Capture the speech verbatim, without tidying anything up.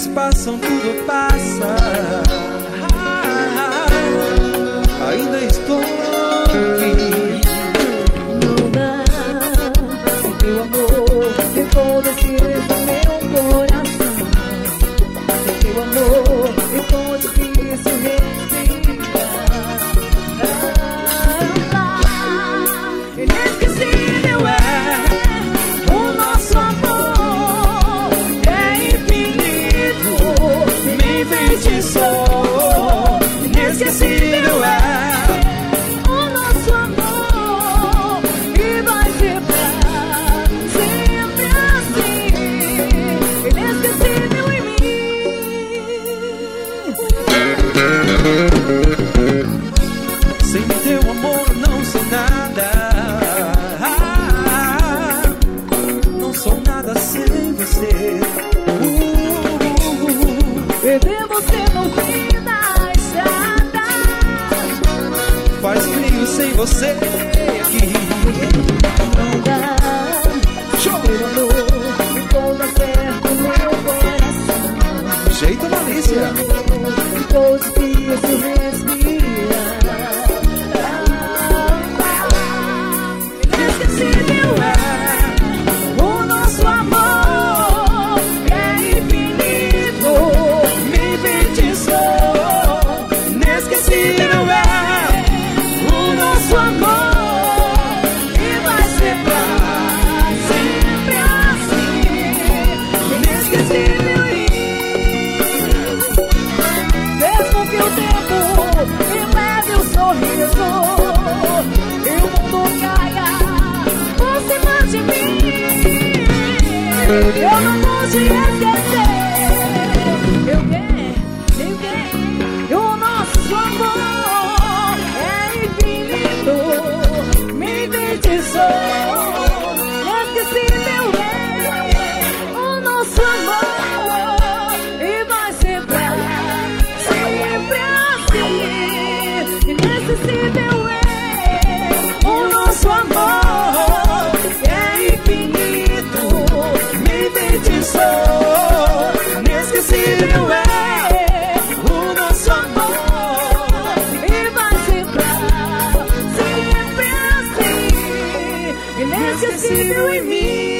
dias passam, tudo passa. Ainda estou aqui. Não dá, o teu amor ficou difícil no meu coração. O teu amor ficou difícil respirar. Inesquecível é o nosso amor, é infinito, me enfeitiçou. Inesquecível é o nosso amor e vai ser pra sempre assim. Inesquecível em mim. Sem teu amor não sou nada. Não sou nada sem você. Perder você no fim da estrada. Faz frio sem você aqui. Não dá. Show! Teu amor ficou na certo no meu coração. Jeito malícia. Ficou difícil respirar. Inesquecível é o nosso amor, é infinito, Me enfeitiçou. Inesquecível é o nosso amor e vai ser pra sempre assim. Inesquecível e mesmo que o tempo me leve o sorriso e o mundo caia por cima de mim, eu não vou te esquecer. Eu quero, eu quero, o nosso amor é infinito, me enfeitiçou. Inesquecível é o nosso amor e vai ser pra sempre assim. Inesquecível é o nosso amor, é infinito, me enfeitiçou. Inesquecível é o nosso amor e vai ser pra sempre assim. Inesquecível em mim.